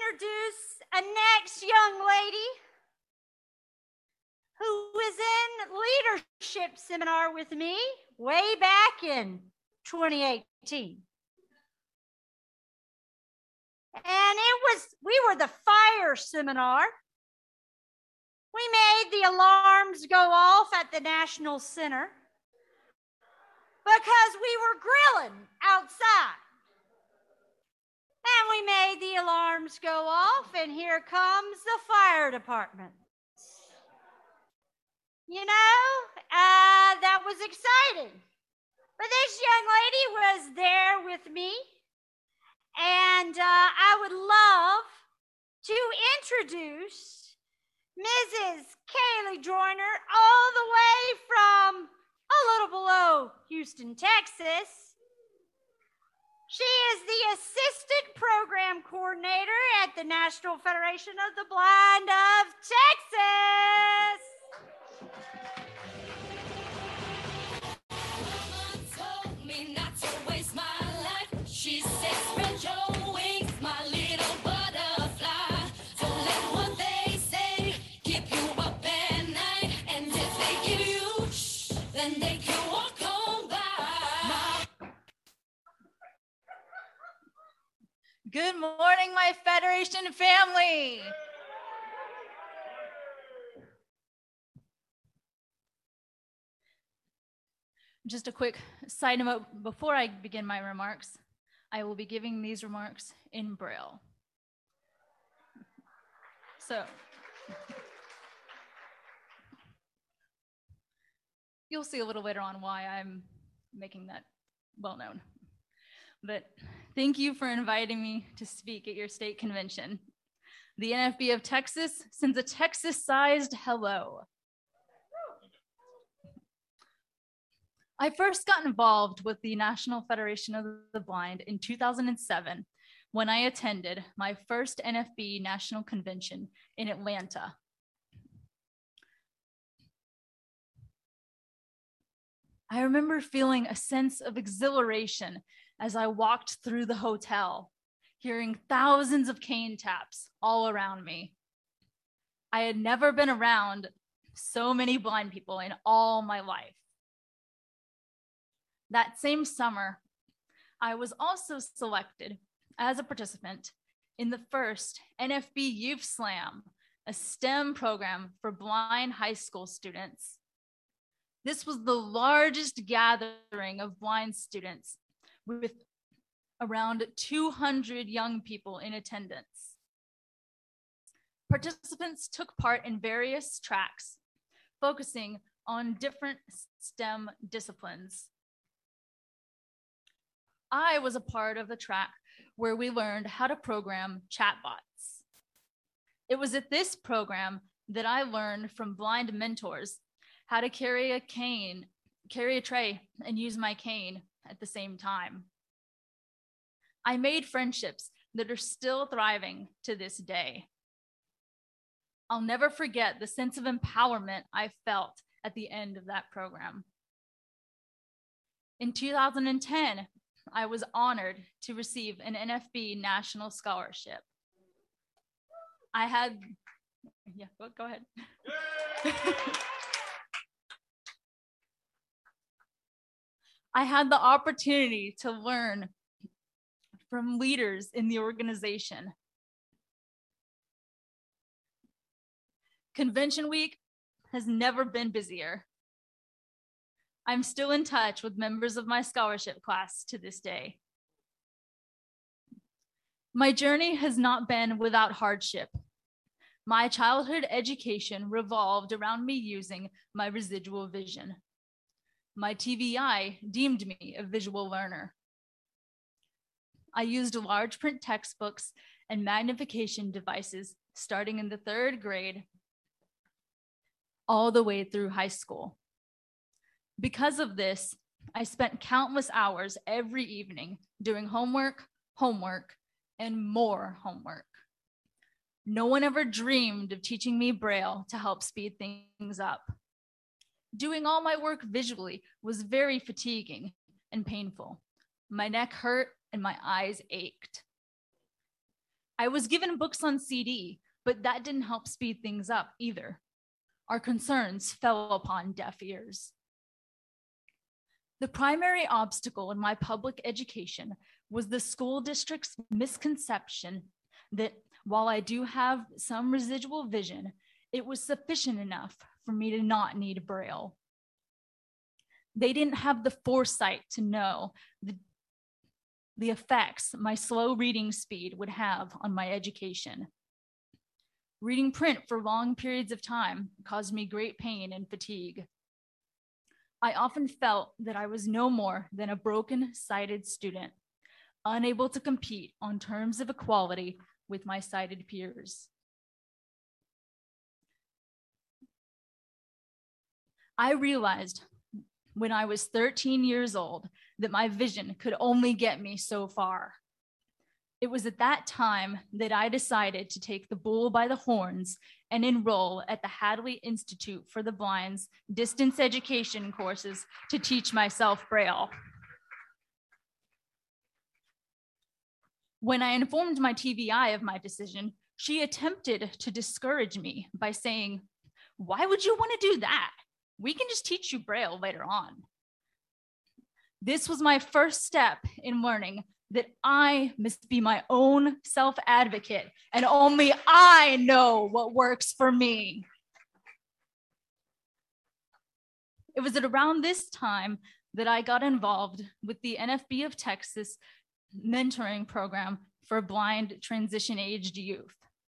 introduce a next young lady who was in leadership seminar with me way back in 2018. And we were the fire seminar. We made the alarms go off at the National Center because we were grilling outside. And we made the alarms go off, and here comes the fire department. You know, that was exciting. But this young lady was there with me, and I would love to introduce Mrs. Kaylee Joyner, all the way from a little below Houston, Texas. She is the Assistant Program Coordinator at the National Federation of the Blind of Texas. Mama told me not to waste my life. She said, spread your wings, my little butterfly. Don't let what they say keep you up at night. And if they give you shh, then they can walk on by. Good morning, my Federation family. Just a quick side note before I begin my remarks. I will be giving these remarks in Braille. So, you'll see a little later on why I'm making that well known. But thank you for inviting me to speak at your state convention. The NFB of Texas sends a Texas-sized hello. I first got involved with the National Federation of the Blind in 2007 when I attended my first NFB National Convention in Atlanta. I remember feeling a sense of exhilaration as I walked through the hotel, hearing thousands of cane taps all around me. I had never been around so many blind people in all my life. That same summer, I was also selected as a participant in the first NFB Youth Slam, a STEM program for blind high school students. This was the largest gathering of blind students with around 200 young people in attendance. Participants took part in various tracks, focusing on different STEM disciplines. I was a part of the track where we learned how to program chatbots. It was at this program that I learned from blind mentors how to carry a tray, and use my cane at the same time. I made friendships that are still thriving to this day. I'll never forget the sense of empowerment I felt at the end of that program. In 2010, I was honored to receive an NFB National Scholarship. Go ahead. I had the opportunity to learn from leaders in the organization. Convention week has never been busier. I'm still in touch with members of my scholarship class to this day. My journey has not been without hardship. My childhood education revolved around me using my residual vision. My TVI deemed me a visual learner. I used large print textbooks and magnification devices starting in the 3rd grade all the way through high school. Because of this, I spent countless hours every evening doing homework, and more homework. No one ever dreamed of teaching me Braille to help speed things up. Doing all my work visually was very fatiguing and painful. My neck hurt and my eyes ached. I was given books on CD, but that didn't help speed things up either. Our concerns fell upon deaf ears. The primary obstacle in my public education was the school district's misconception that while I do have some residual vision, it was sufficient enough for me to not need Braille. They didn't have the foresight to know the effects my slow reading speed would have on my education. Reading print for long periods of time caused me great pain and fatigue. I often felt that I was no more than a broken-sighted student, unable to compete on terms of equality with my sighted peers. I realized when I was 13 years old that my vision could only get me so far. It was at that time that I decided to take the bull by the horns and enroll at the Hadley Institute for the Blind's distance education courses to teach myself Braille. When I informed my TVI of my decision, she attempted to discourage me by saying, "Why would you want to do that? We can just teach you Braille later on." This was my first step in learning that I must be my own self-advocate and only I know what works for me. It was at around this time that I got involved with the NFB of Texas mentoring program for blind transition-aged youth.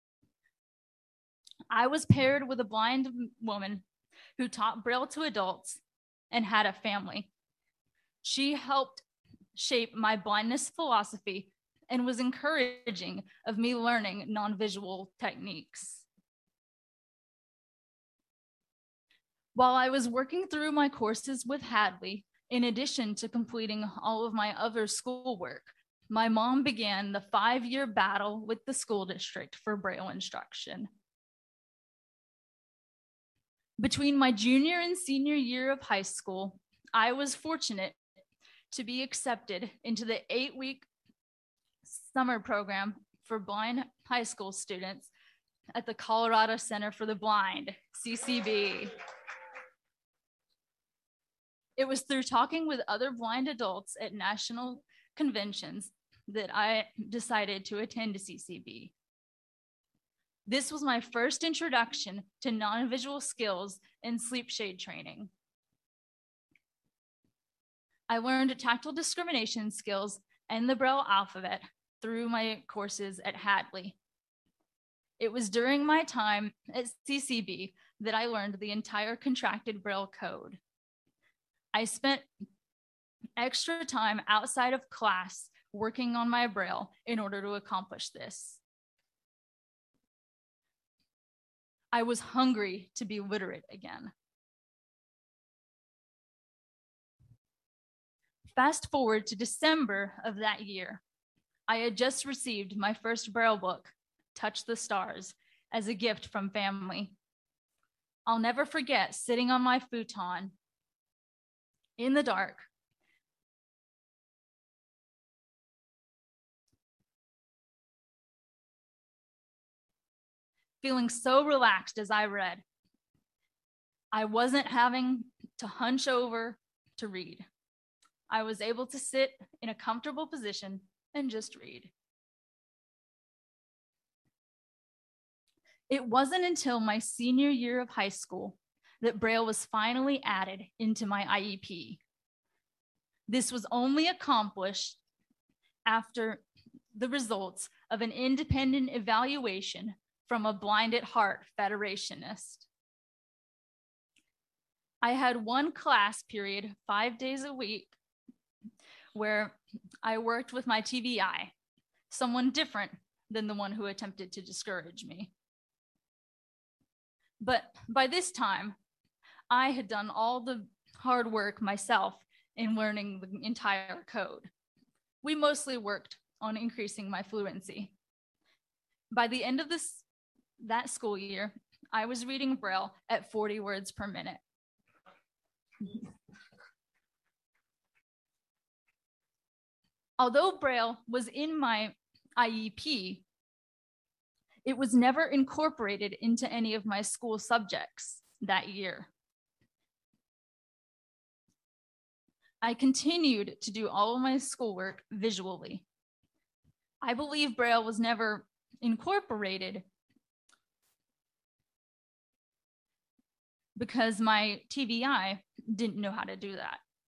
I was paired with a blind woman who taught Braille to adults and had a family. She helped shape my blindness philosophy and was encouraging of me learning non-visual techniques. While I was working through my courses with Hadley, in addition to completing all of my other schoolwork, my mom began the 5-year battle with the school district for Braille instruction. Between my junior and senior year of high school, I was fortunate to be accepted into the 8-week summer program for blind high school students at the Colorado Center for the Blind, CCB. It was through talking with other blind adults at national conventions that I decided to attend CCB. This was my first introduction to non-visual skills and sleep shade training. I learned tactile discrimination skills and the Braille alphabet through my courses at Hadley. It was during my time at CCB that I learned the entire contracted Braille code. I spent extra time outside of class working on my Braille in order to accomplish this. I was hungry to be literate again. Fast forward to December of that year. I had just received my first Braille book, Touch the Stars, as a gift from family. I'll never forget sitting on my futon in the dark, feeling so relaxed as I read. I wasn't having to hunch over to read. I was able to sit in a comfortable position and just read. It wasn't until my senior year of high school that Braille was finally added into my IEP. This was only accomplished after the results of an independent evaluation from a Blind at Heart federationist. I had one class period 5 days a week where I worked with my TVI, someone different than the one who attempted to discourage me. But by this time, I had done all the hard work myself in learning the entire code. We mostly worked on increasing my fluency. By the end of that school year, I was reading Braille at 40 words per minute. Although Braille was in my IEP, It was never incorporated into any of my school subjects that year. I continued to do all of my schoolwork visually. I believe Braille was never incorporated because my TVI didn't know how to do that.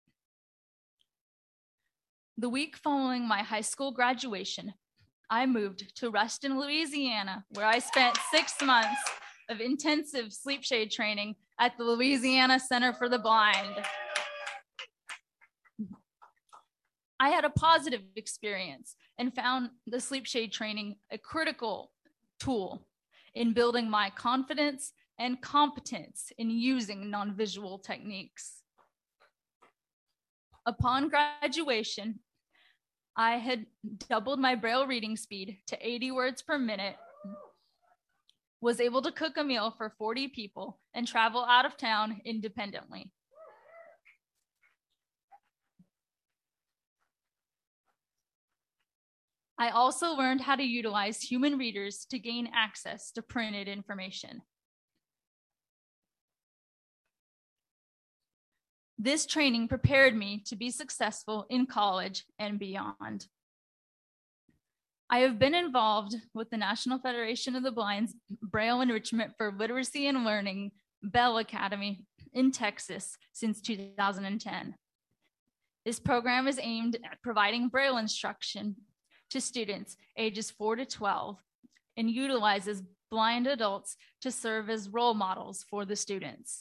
The week following my high school graduation, I moved to Ruston, Louisiana, where I spent 6 months of intensive sleep shade training at the Louisiana Center for the Blind. I had a positive experience and found the sleep shade training a critical tool in building my confidence and competence in using non-visual techniques. Upon graduation, I had doubled my Braille reading speed to 80 words per minute, was able to cook a meal for 40 people, and travel out of town independently. I also learned how to utilize human readers to gain access to printed information. This training prepared me to be successful in college and beyond. I have been involved with the National Federation of the Blind's Braille Enrichment for Literacy and Learning, Bell Academy in Texas since 2010. This program is aimed at providing Braille instruction to students ages 4 to 12 and utilizes blind adults to serve as role models for the students.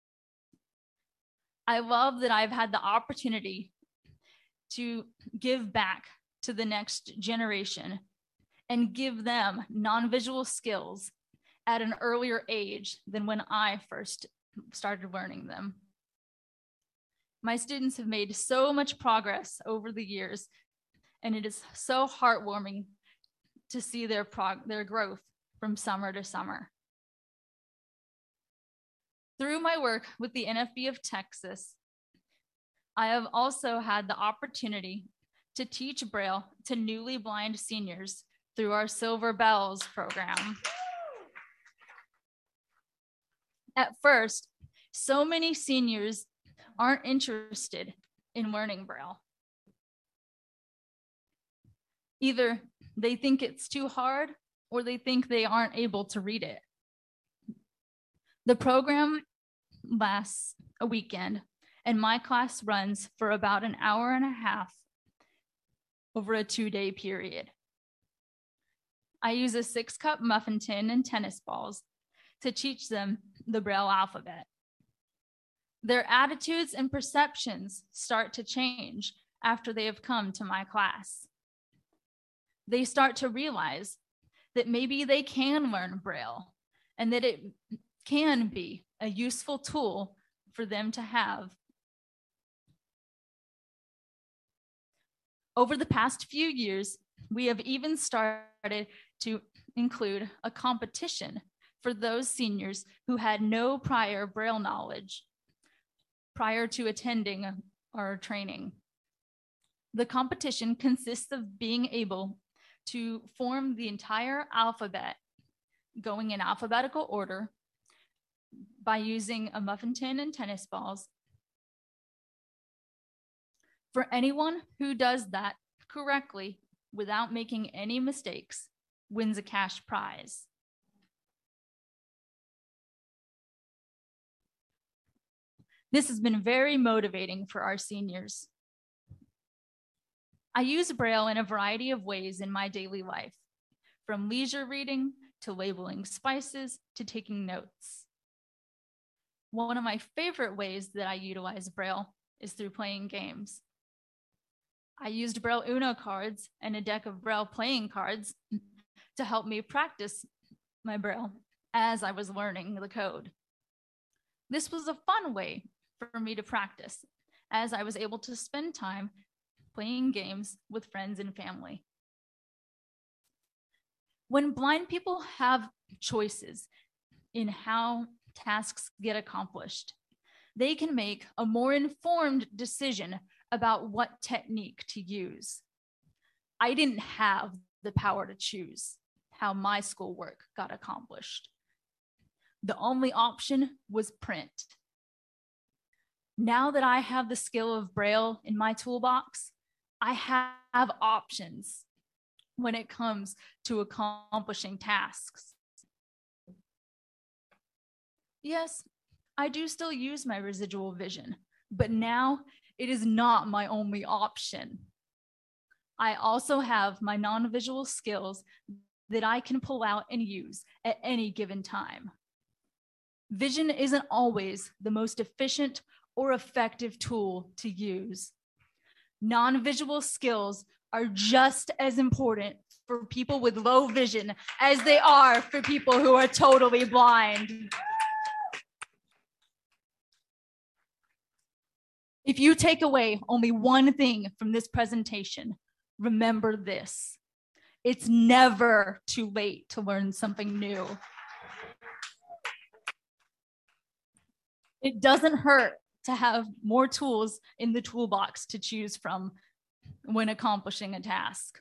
I love that I've had the opportunity to give back to the next generation and give them non-visual skills at an earlier age than when I first started learning them. My students have made so much progress over the years, and it is so heartwarming to see their growth from summer to summer. Through my work with the NFB of Texas, I have also had the opportunity to teach Braille to newly blind seniors through our Silver Bells program. At first, so many seniors aren't interested in learning Braille. Either they think it's too hard or they think they aren't able to read it. The program lasts a weekend, and my class runs for about an hour and a half over a 2-day period. I use a 6-cup muffin tin and tennis balls to teach them the Braille alphabet. Their attitudes and perceptions start to change after they have come to my class. They start to realize that maybe they can learn Braille and that it can be a useful tool for them to have. Over the past few years, we have even started to include a competition for those seniors who had no prior Braille knowledge prior to attending our training. The competition consists of being able to form the entire alphabet going in alphabetical order by using a muffin tin and tennis balls. For anyone who does that correctly without making any mistakes wins a cash prize. This has been very motivating for our seniors. I use Braille in a variety of ways in my daily life, from leisure reading to labeling spices to taking notes. One of my favorite ways that I utilize Braille is through playing games. I used Braille Uno cards and a deck of Braille playing cards to help me practice my Braille as I was learning the code. This was a fun way for me to practice, as I was able to spend time playing games with friends and family. When blind people have choices in how tasks get accomplished, they can make a more informed decision about what technique to use. I didn't have the power to choose. how my schoolwork got accomplished. The only option was print. Now that I have the skill of Braille in my toolbox, I have options when it comes to accomplishing tasks. Yes, I do still use my residual vision, but now it is not my only option. I also have my non-visual skills that I can pull out and use at any given time. Vision isn't always the most efficient or effective tool to use. Non-visual skills are just as important for people with low vision as they are for people who are totally blind. If you take away only one thing from this presentation, remember this: it's never too late to learn something new. It doesn't hurt to have more tools in the toolbox to choose from when accomplishing a task.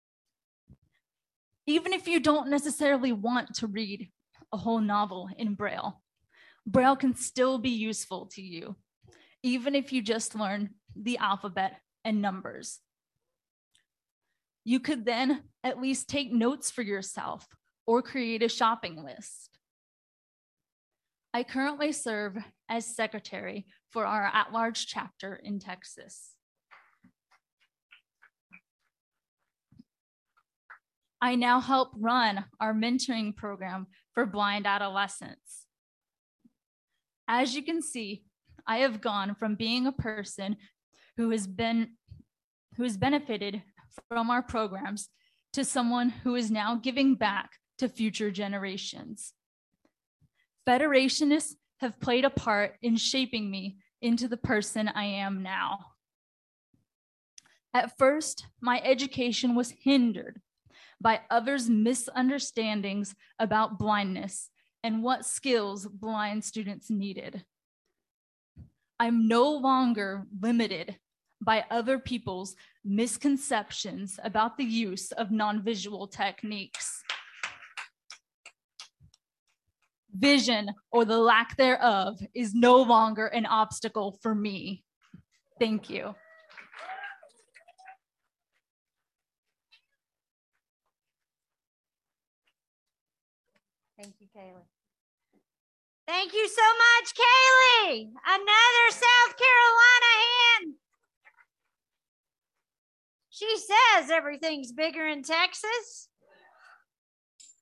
Even if you don't necessarily want to read a whole novel in Braille, Braille can still be useful to you, even if you just learn the alphabet and numbers. You could then at least take notes for yourself or create a shopping list. I currently serve as secretary for our at-large chapter in Texas. I now help run our mentoring program for blind adolescents. As you can see, I have gone from being a person who has benefited from our programs to someone who is now giving back to future generations. Federationists have played a part in shaping me into the person I am now. At first, my education was hindered by others' misunderstandings about blindness and what skills blind students needed. I'm no longer limited by other people's misconceptions about the use of non-visual techniques. Vision, or the lack thereof, is no longer an obstacle for me. Thank you. Thank you, Kaylee. Thank you so much, Kaylee. Another South Carolina hand. She says everything's bigger in Texas.